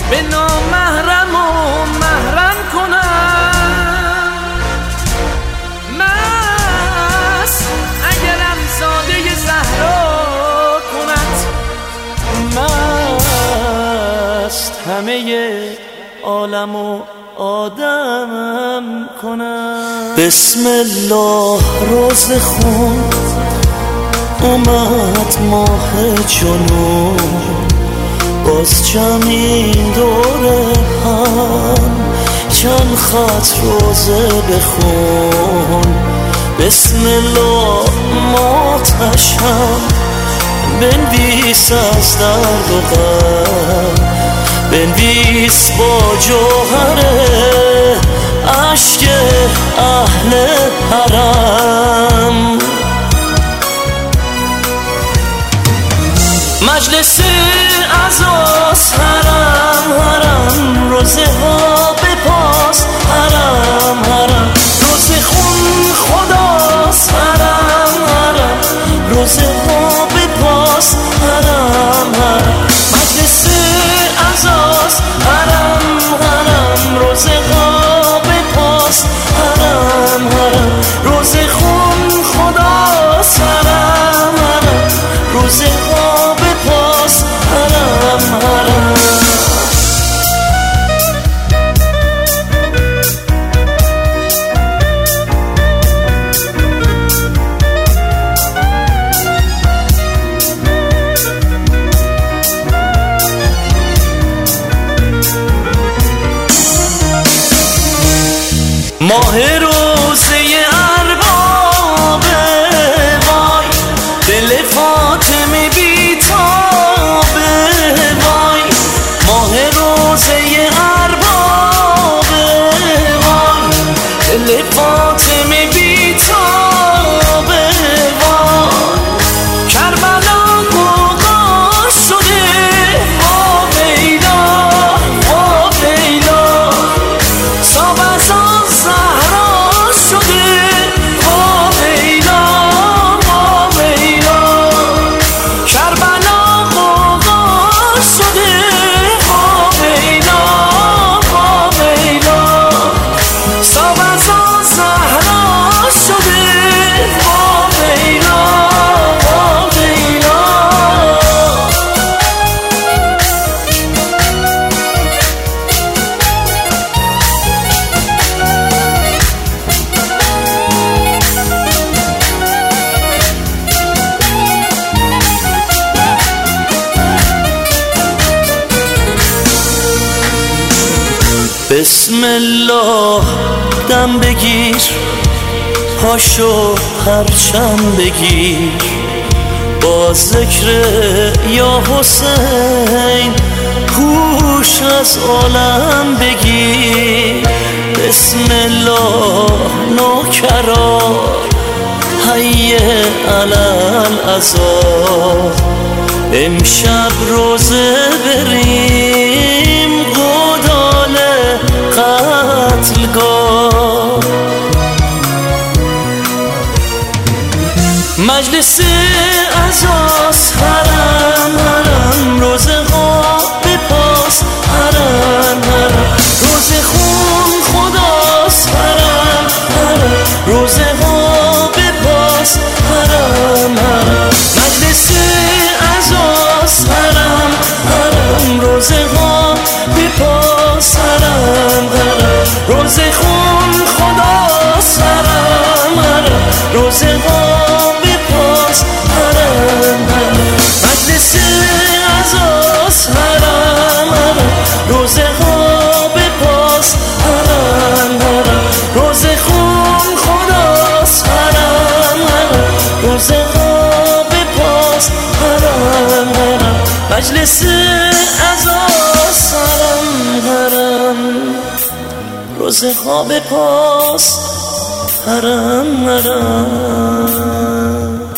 به نامحرم و محرم کنم. مست اگرم زاده زهرا کند، مست همه عالم و آدمم کنم. بسم الله روز خون اومد ماه جنون، باز جمعین دور هم چند خط روزه بخون. بسم الله ماتشم بنویس از درد و غم، بنویس با جوهر عشق اهل حرم. مجلس عزاست حرم حرم، روزه ها بپاس حرم حرم، روزه خون خداست حرم حرم، روزه ها بپاس حرم حرم. مجلس عزاست حرم حرم، روزه ها بپاس حرم حرم، روزه خون خداست حرم حرم، روزه ها بپاس حرم حرم. ماه روزه اربابه وای، دل فاطمه بیتابه وای. ماه روزه اربابه وای، دل فاطمه بیتابه وای. کربلا غوغا شده وا ویلا وا ویلا، بسم الله دم بگیر، پاشو پرچم بگیر، با ذکر یا حسین هوش از عالم بگیر. بسم الله نوکرا حی علی العزا، امشب روزه بریم گودال قتلگاه. مجلس عزاست حرم حرم، روزه ها بپاس حرم حرم، روزه خون خداست حرم حرم، روزه ها بپاس حرم حرم. مجلس عزاست حرم حرم، روزه ها بپاس حرم حرم، روزه خون خداست حرم حرم، روزه ها بپاس حرم حرم. مجلس عزاست حرم حرم، روزه ها بپاس حرم حرم، روزه خون خداست حرم حرم، روزه ها بپاس حرم حرم. مجلس عزاست حرم حرم، روزه ها بپاس حرم حرم.